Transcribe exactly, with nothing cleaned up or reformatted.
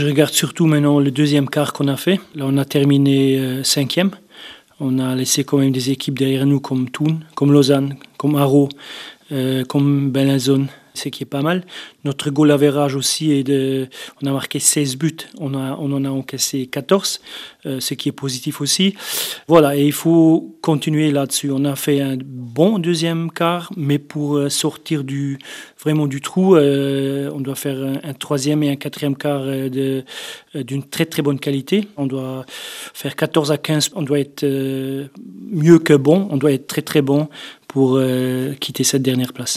regarde surtout maintenant le deuxième quart qu'on a fait. Là, on a terminé euh, cinquième. On a laissé quand même des équipes derrière nous comme Thun, comme Lausanne, comme Haro, euh, comme Bellinzone, ce qui est pas mal. Notre goal average aussi est de... On a marqué seize buts, on, a, on en a encaissé quatorze, euh, ce qui est positif aussi. Voilà, et il faut continuer là-dessus. On a fait un bon deuxième quart, mais pour sortir du, vraiment du trou, euh, on doit faire un, un troisième et un quatrième quart de, d'une très très bonne qualité. On doit faire quatorze à quinze, on doit être euh, mieux que bon, on doit être très très bon pour euh, quitter cette dernière place.